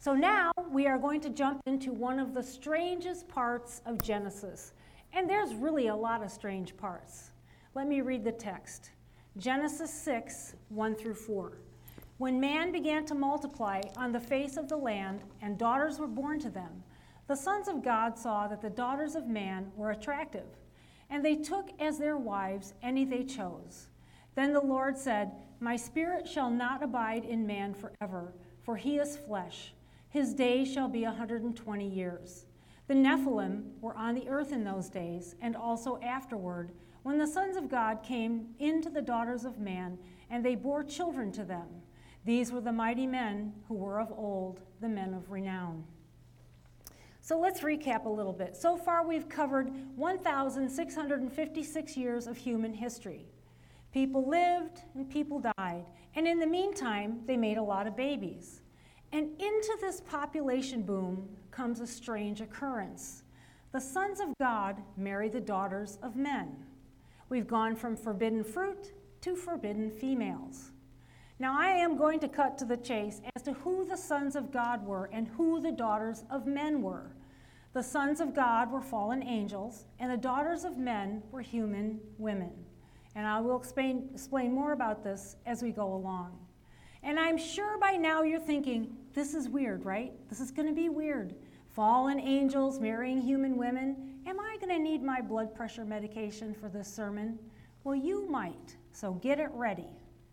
So now we are going to jump into one of the strangest parts of Genesis. And there's really a lot of strange parts. Let me read the text. Genesis 6, 1 through 4. When man began to multiply on the face of the land, and daughters were born to them, the sons of God saw that the daughters of man were attractive, and they took as their wives any they chose. Then the Lord said, My spirit shall not abide in man forever, for he is flesh. His days shall be 120 years. The Nephilim were on the earth in those days, and also afterward, when the sons of God came into the daughters of man, and they bore children to them. These were the mighty men who were of old, the men of renown. So let's recap a little bit. So far we've covered 1,656 years of human history. People lived and people died, and in the meantime, they made a lot of babies. And into this population boom comes a strange occurrence. The sons of God marry the daughters of men. We've gone from forbidden fruit to forbidden females. Now I am going to cut to the chase as to who the sons of God were and who the daughters of men were. The sons of God were fallen angels, and the daughters of men were human women. And I will explain more about this as we go along. And I'm sure by now you're thinking, this is weird, right? This is going to be weird. Fallen angels marrying human women. Am I going to need my blood pressure medication for this sermon? Well, you might, so get it ready.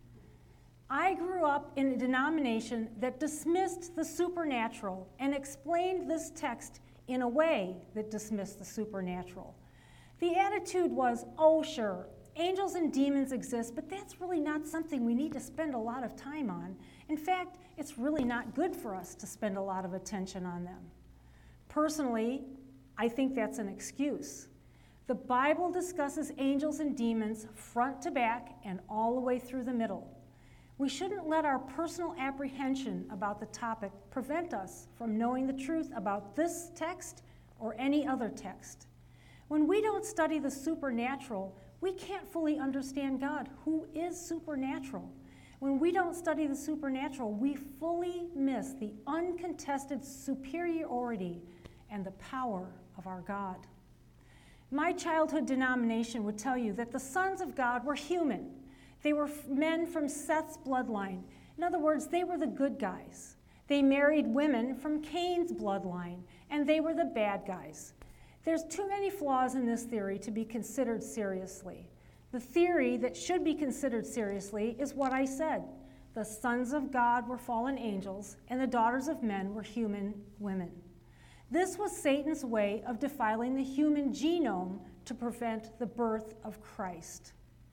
I grew up in a denomination that dismissed the supernatural and explained this text in a way that dismissed the supernatural. The attitude was, oh, sure, angels and demons exist, but that's really not something we need to spend a lot of time on. In fact, it's really not good for us to spend a lot of attention on them. Personally, I think that's an excuse. The Bible discusses angels and demons front to back and all the way through the middle. We shouldn't let our personal apprehension about the topic prevent us from knowing the truth about this text or any other text. When we don't study the supernatural, we can't fully understand God, who is supernatural. When we don't study the supernatural, we fully miss the uncontested superiority and the power of our God. My childhood denomination would tell you that the sons of God were human. They were men from Seth's bloodline. In other words, they were the good guys. They married women from Cain's bloodline, and they were the bad guys. There's too many flaws in this theory to be considered seriously. The theory that should be considered seriously is what I said. The sons of God were fallen angels, and the daughters of men were human women. This was Satan's way of defiling the human genome to prevent the birth of Christ.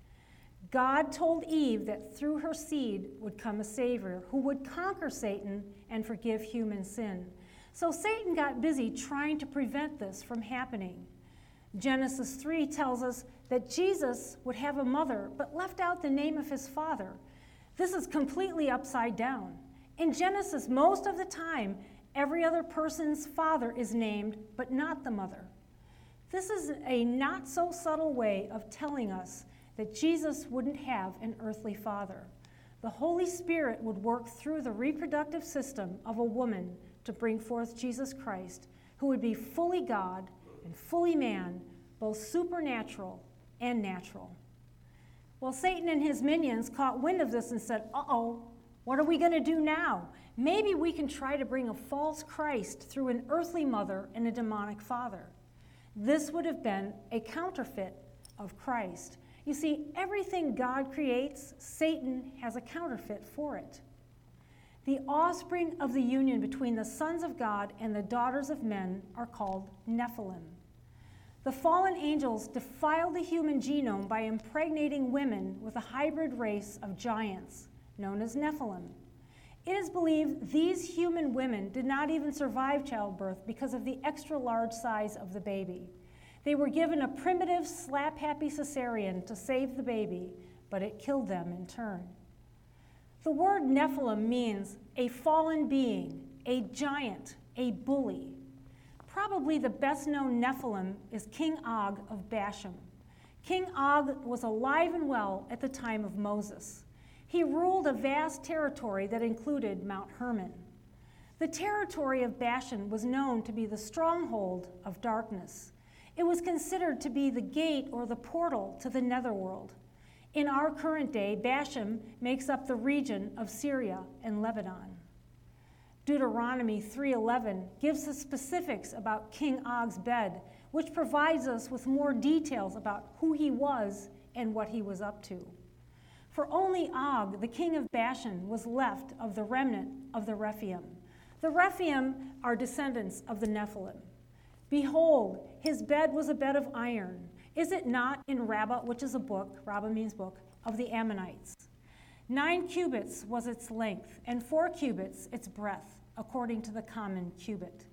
God told Eve that through her seed would come a Savior who would conquer Satan and forgive human sin. So Satan got busy trying to prevent this from happening. Genesis 3 tells us that Jesus would have a mother, but left out the name of his father. This is completely upside down. In Genesis, most of the time, every other person's father is named, but not the mother. This is a not so subtle way of telling us that Jesus wouldn't have an earthly father. The Holy Spirit would work through the reproductive system of a woman to bring forth Jesus Christ, who would be fully God and fully man, both supernatural and natural. Well, Satan and his minions caught wind of this and said, uh-oh, what are we going to do now? Maybe we can try to bring a false Christ through an earthly mother and a demonic father. This would have been a counterfeit of Christ. You see, everything God creates, Satan has a counterfeit for it. The offspring of the union between the sons of God and the daughters of men are called Nephilim. The fallen angels defiled the human genome by impregnating women with a hybrid race of giants, known as Nephilim. It is believed these human women did not even survive childbirth because of the extra large size of the baby. They were given a primitive slap-happy cesarean to save the baby, but it killed them in turn. The word Nephilim means a fallen being, a giant, a bully. Probably the best-known Nephilim is King Og of Bashan. King Og was alive and well at the time of Moses. He ruled a vast territory that included Mount Hermon. The territory of Bashan was known to be the stronghold of darkness. It was considered to be the gate or the portal to the netherworld. In our current day, Bashan makes up the region of Syria and Lebanon. Deuteronomy 3:11 gives the specifics about King Og's bed, which provides us with more details about who he was and what he was up to. For only Og, the king of Bashan, was left of the remnant of the Rephaim. The Rephaim are descendants of the Nephilim. Behold, his bed was a bed of iron. Is it not in Rabbah, which is a book, Rabbah means book, of the Ammonites? 9 cubits was its length, and 4 cubits its breadth, according to the common cubit.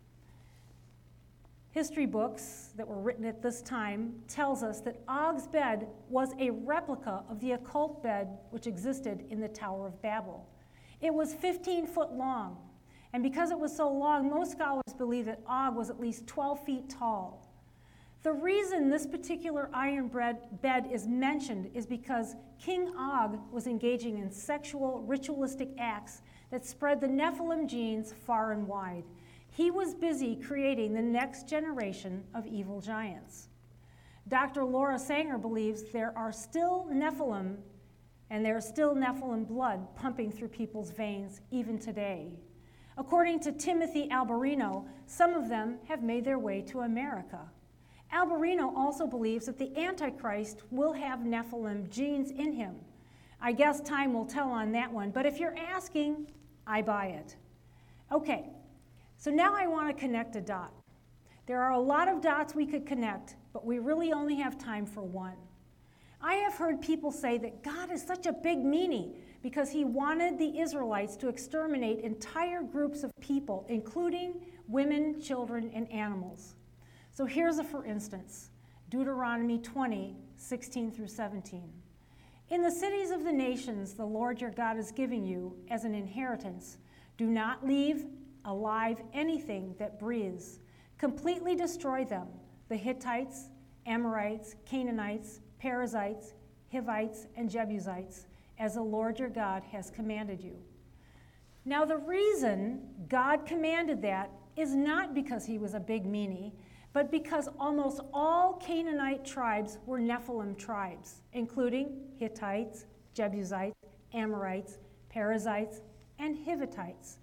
History books that were written at this time tells us that Og's bed was a replica of the occult bed which existed in the Tower of Babel. It was 15 foot long, and because it was so long, most scholars believe that Og was at least 12 feet tall. The reason this particular iron bed is mentioned is because King Og was engaging in sexual ritualistic acts that spread the Nephilim genes far and wide. He was busy creating the next generation of evil giants. Dr. Laura Sanger believes there are still Nephilim, and there's still Nephilim blood pumping through people's veins even today. According to Timothy Alberino, some of them have made their way to America. Alberino also believes that the Antichrist will have Nephilim genes in him. I guess time will tell on that one, but if you're asking, I buy it. Okay, so now I want to connect a dot. There are a lot of dots we could connect, but we really only have time for one. I have heard people say that God is such a big meanie because he wanted the Israelites to exterminate entire groups of people, including women, children, and animals. So here's a for instance, Deuteronomy 20:16 through 17. In the cities of the nations the Lord your God is giving you as an inheritance, do not leave alive anything that breathes. Completely destroy them, the Hittites, Amorites, Canaanites, Perizzites, Hivites, and Jebusites, as the Lord your God has commanded you. Now the reason God commanded that is not because he was a big meanie, but because almost all Canaanite tribes were Nephilim tribes, including Hittites, Jebusites, Amorites, Perizzites, and Hivites.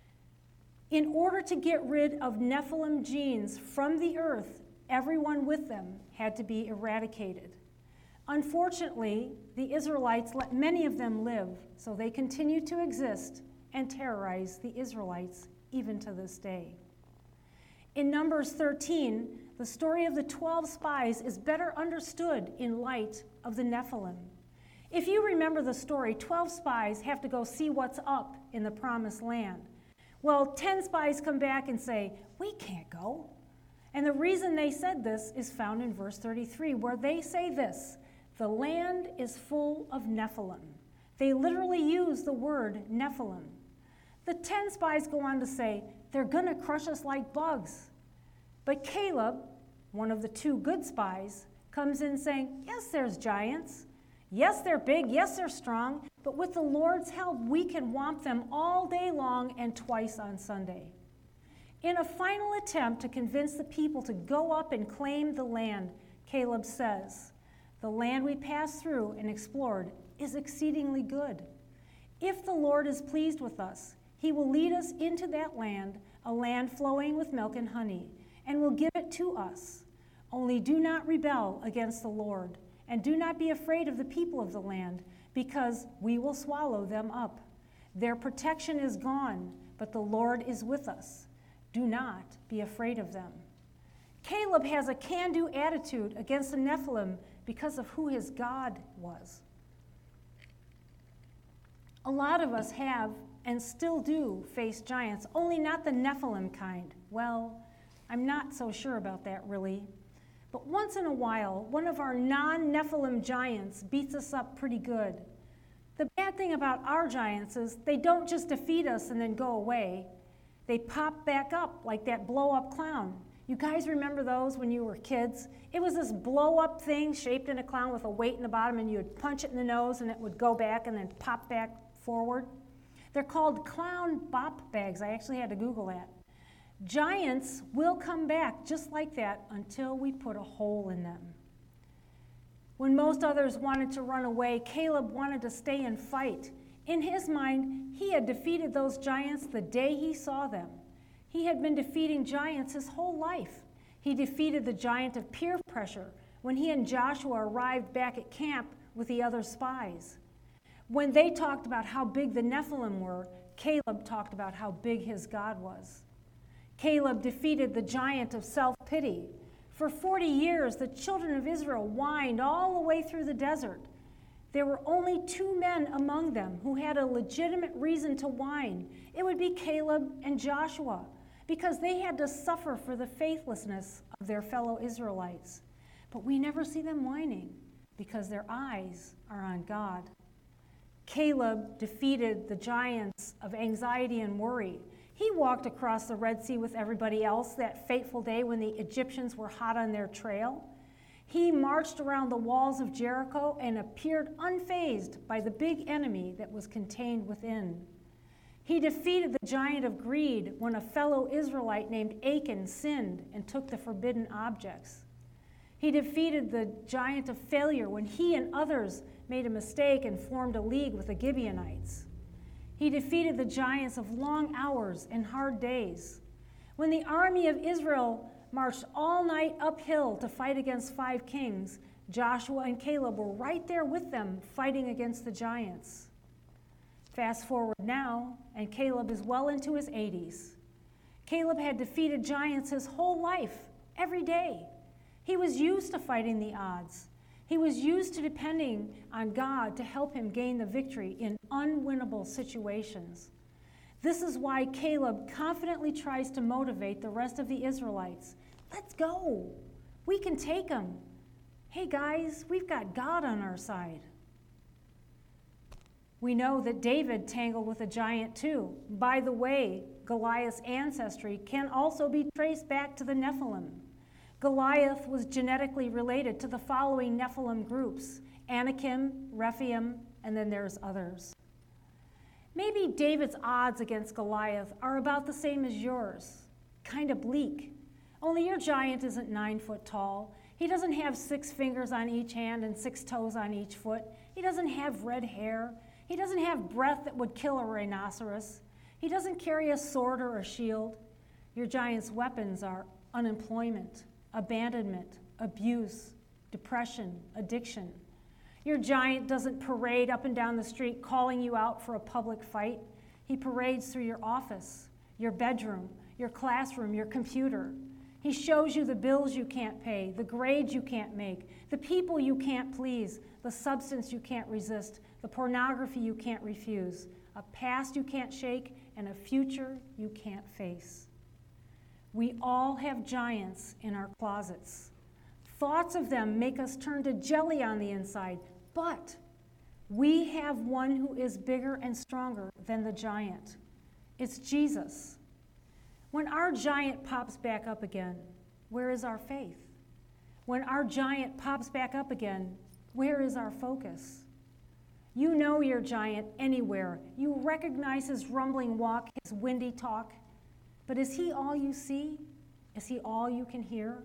In order to get rid of Nephilim genes from the earth, everyone with them had to be eradicated. Unfortunately, the Israelites let many of them live, so they continue to exist and terrorize the Israelites even to this day. In Numbers 13, the story of the 12 spies is better understood in light of the Nephilim. If you remember the story, 12 spies have to go see what's up in the promised land. Well, 10 spies come back and say, we can't go. And the reason they said this is found in verse 33, where they say this, the land is full of Nephilim. They literally use the word Nephilim. The 10 spies go on to say, they're going to crush us like bugs. But Caleb, one of the 2 good spies, comes in saying, yes, there's giants. Yes, they're big. Yes, they're strong. But with the Lord's help, we can whomp them all day long and twice on Sunday. In a final attempt to convince the people to go up and claim the land, Caleb says, the land we passed through and explored is exceedingly good. If the Lord is pleased with us, he will lead us into that land, a land flowing with milk and honey, and will give it to us. Only do not rebel against the Lord, and do not be afraid of the people of the land, because we will swallow them up. Their protection is gone, but the Lord is with us. Do not be afraid of them. Caleb has a can-do attitude against the Nephilim because of who his God was. A lot of us have and still do face giants, only not the Nephilim kind. Well, I'm not so sure about that really. But once in a while, one of our non-Nephilim giants beats us up pretty good. The bad thing about our giants is they don't just defeat us and then go away. They pop back up like that blow-up clown. You guys remember those when you were kids? It was this blow-up thing shaped in a clown with a weight in the bottom, and you would punch it in the nose and it would go back and then pop back forward. They're called clown bop bags. I actually had to Google that. Giants will come back just like that until we put a hole in them. When most others wanted to run away, Caleb wanted to stay and fight. In his mind, he had defeated those giants the day he saw them. He had been defeating giants his whole life. He defeated the giant of peer pressure when he and Joshua arrived back at camp with the other spies. When they talked about how big the Nephilim were, Caleb talked about how big his God was. Caleb defeated the giant of self-pity. For 40 years, the children of Israel whined all the way through the desert. There were only 2 men among them who had a legitimate reason to whine. It would be Caleb and Joshua, because they had to suffer for the faithlessness of their fellow Israelites. But we never see them whining because their eyes are on God. Caleb defeated the giants of anxiety and worry. He walked across the Red Sea with everybody else that fateful day when the Egyptians were hot on their trail. He marched around the walls of Jericho and appeared unfazed by the big enemy that was contained within. He defeated the giant of greed when a fellow Israelite named Achan sinned and took the forbidden objects. He defeated the giant of failure when he and others made a mistake and formed a league with the Gibeonites. He defeated the giants of long hours and hard days. When the army of Israel marched all night uphill to fight against 5 kings, Joshua and Caleb were right there with them fighting against the giants. Fast forward now, and Caleb is well into his 80s. Caleb had defeated giants his whole life, every day. He was used to fighting the odds. He was used to depending on God to help him gain the victory in unwinnable situations. This is why Caleb confidently tries to motivate the rest of the Israelites. Let's go. We can take them. Hey guys, we've got God on our side. We know that David tangled with a giant too. By the way, Goliath's ancestry can also be traced back to the Nephilim. Goliath was genetically related to the following Nephilim groups: Anakim, Rephaim, and then there's others. Maybe David's odds against Goliath are about the same as yours, kind of bleak. Only your giant isn't 9 foot tall. He doesn't have 6 fingers on each hand and 6 toes on each foot. He doesn't have red hair. He doesn't have breath that would kill a rhinoceros. He doesn't carry a sword or a shield. Your giant's weapons are unemployment, abandonment, abuse, depression, addiction. Your giant doesn't parade up and down the street calling you out for a public fight. He parades through your office, your bedroom, your classroom, your computer. He shows you the bills you can't pay, the grades you can't make, the people you can't please, the substance you can't resist, the pornography you can't refuse, a past you can't shake, and a future you can't face. We all have giants in our closets. Thoughts of them make us turn to jelly on the inside, but we have one who is bigger and stronger than the giant. It's Jesus. When our giant pops back up again, where is our faith? When our giant pops back up again, where is our focus? You know your giant anywhere. You recognize his rumbling walk, his windy talk. But is he all you see? Is he all you can hear?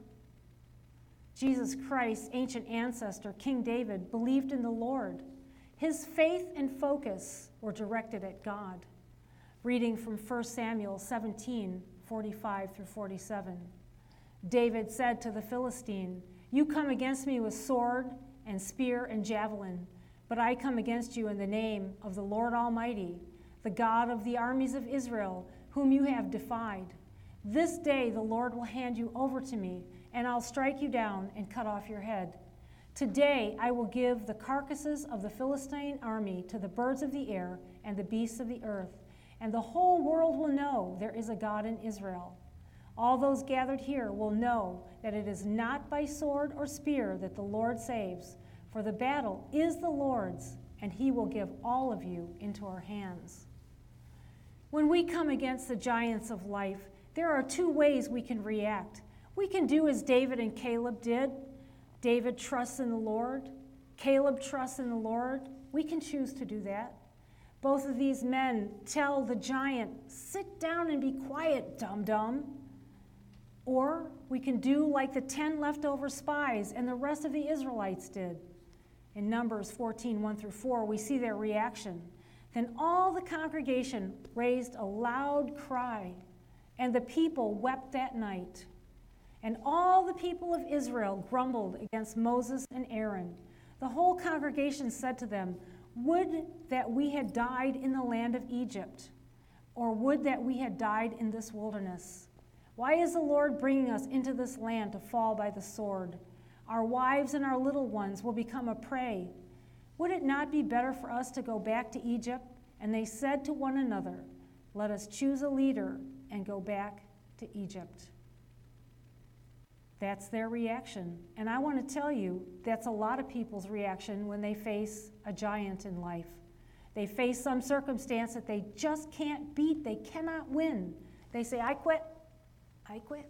Jesus Christ's ancient ancestor, King David, believed in the Lord. His faith and focus were directed at God. Reading from 1 Samuel 17, 45 through 47. David said to the Philistine, "You come against me with sword and spear and javelin, but I come against you in the name of the Lord Almighty, the God of the armies of Israel, whom you have defied. This day the Lord will hand you over to me, and I'll strike you down and cut off your head. Today I will give the carcasses of the Philistine army to the birds of the air and the beasts of the earth, and the whole world will know there is a God in Israel. All those gathered here will know that it is not by sword or spear that the Lord saves, for the battle is the Lord's, and he will give all of you into our hands." When we come against the giants of life, there are 2 ways we can react. We can do as David and Caleb did. David trusts in the Lord. Caleb trusts in the Lord. We can choose to do that. Both of these men tell the giant, "Sit down and be quiet, dum-dum." Or we can do like the 10 leftover spies and the rest of the Israelites did. In Numbers 14, 1-4, we see their reaction. Then all the congregation raised a loud cry, and the people wept that night. And all the people of Israel grumbled against Moses and Aaron. The whole congregation said to them, "Would that we had died in the land of Egypt, or would that we had died in this wilderness. Why is the Lord bringing us into this land to fall by the sword? Our wives and our little ones will become a prey. Would it not be better for us to go back to Egypt?" And they said to one another, "Let us choose a leader and go back to Egypt." That's their reaction. And I want to tell you, that's a lot of people's reaction when they face a giant in life. They face some circumstance that they just can't beat, they cannot win. They say, "I quit. I quit."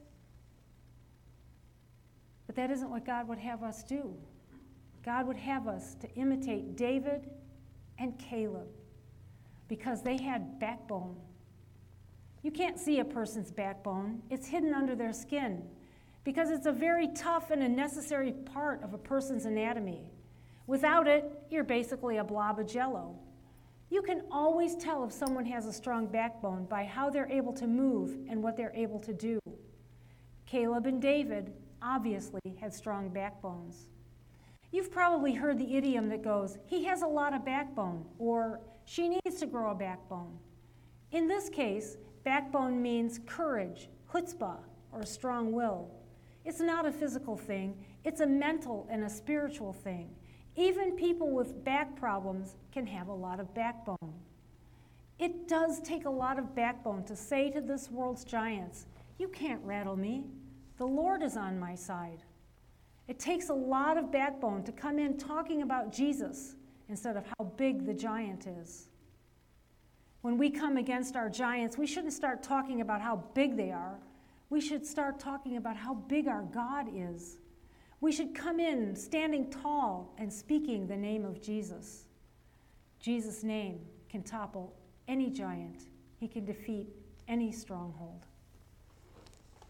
But that isn't what God would have us do. God would have us to imitate David and Caleb because they had backbone. You can't see a person's backbone. It's hidden under their skin because it's a very tough and a necessary part of a person's anatomy. Without it, you're basically a blob of jello. You can always tell if someone has a strong backbone by how they're able to move and what they're able to do. Caleb and David obviously had strong backbones. You've probably heard the idiom that goes, "He has a lot of backbone," or "She needs to grow a backbone." In this case, backbone means courage, chutzpah, or a strong will. It's not a physical thing, it's a mental and a spiritual thing. Even people with back problems can have a lot of backbone. It does take a lot of backbone to say to this world's giants, "You can't rattle me. The Lord is on my side." It takes a lot of backbone to come in talking about Jesus instead of how big the giant is. When we come against our giants, we shouldn't start talking about how big they are. We should start talking about how big our God is. We should come in standing tall and speaking the name of Jesus. Jesus' name can topple any giant. He can defeat any stronghold.